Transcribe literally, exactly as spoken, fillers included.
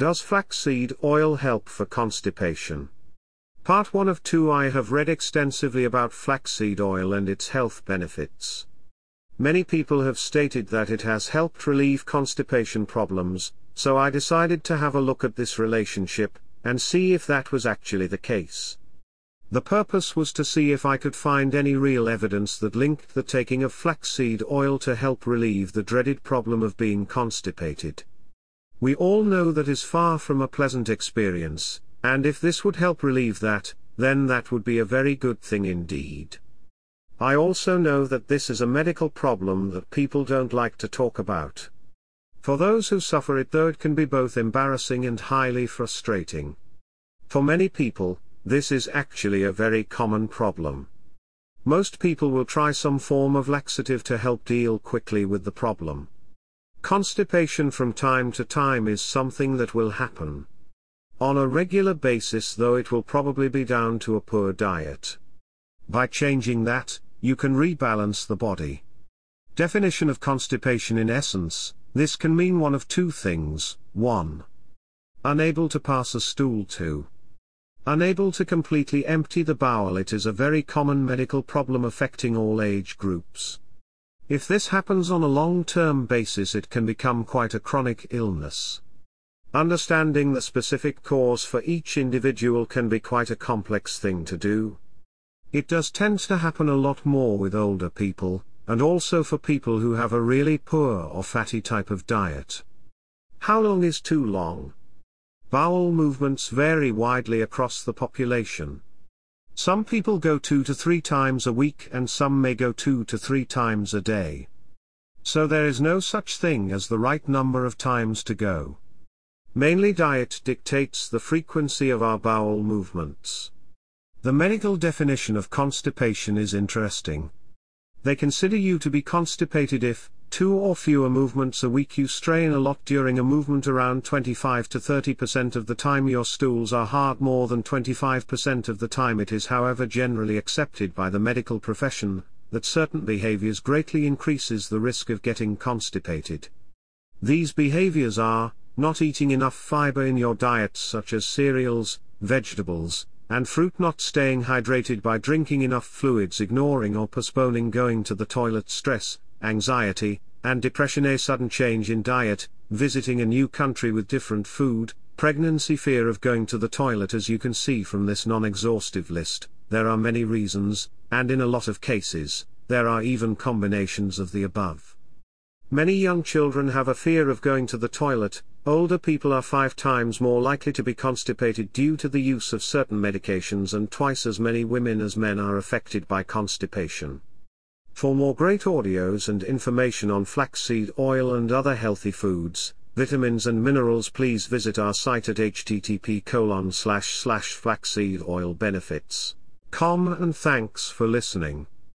Does flaxseed oil help for constipation? Part one of two. I have read extensively about flaxseed oil and its health benefits. Many people have stated that it has helped relieve constipation problems, so I decided to have a look at this relationship, and see if that was actually the case. The purpose was to see if I could find any real evidence that linked the taking of flaxseed oil to help relieve the dreaded problem of being constipated. We all know that is far from a pleasant experience, and if this would help relieve that, then that would be a very good thing indeed. I also know that this is a medical problem that people don't like to talk about. For those who suffer it, though, it can be both embarrassing and highly frustrating. For many people, this is actually a very common problem. Most people will try some form of laxative to help deal quickly with the problem. Constipation from time to time is something that will happen. On a regular basis, though, it will probably be down to a poor diet. By changing that, you can rebalance the body. Definition of constipation: in essence, this can mean one of two things. one. Unable to pass a stool. two. Unable to completely empty the bowel. It is a very common medical problem affecting all age groups. If this happens on a long-term basis, it can become quite a chronic illness. Understanding the specific cause for each individual can be quite a complex thing to do. It does tend to happen a lot more with older people, and also for people who have a really poor or fatty type of diet. How long is too long? Bowel movements vary widely across the population. Some people go two to three times a week, and some may go two to three times a day. So there is no such thing as the right number of times to go. Mainly diet dictates the frequency of our bowel movements. The medical definition of constipation is interesting. They consider you to be constipated if, two or fewer movements a week, you strain a lot during a movement. Around twenty-five to thirty percent of the time your stools are hard. More than twenty-five percent of the time. It is, however, generally accepted by the medical profession that certain behaviors greatly increases the risk of getting constipated. These behaviors are not eating enough fiber in your diet, such as cereals, vegetables, and fruit; not staying hydrated by drinking enough fluids; ignoring or postponing going to the toilet; stress, anxiety, and depression; a sudden change in diet; visiting a new country with different food; pregnancy; fear of going to the toilet. As you can see from this non-exhaustive list, there are many reasons, and in a lot of cases, there are even combinations of the above. Many young children have a fear of going to the toilet. Older people are five times more likely to be constipated due to the use of certain medications, and twice as many women as men are affected by constipation. For more great audios and information on flaxseed oil and other healthy foods, vitamins and minerals, please visit our site at h t t p colon slash slash flaxseed oil benefits dot com, and thanks for listening.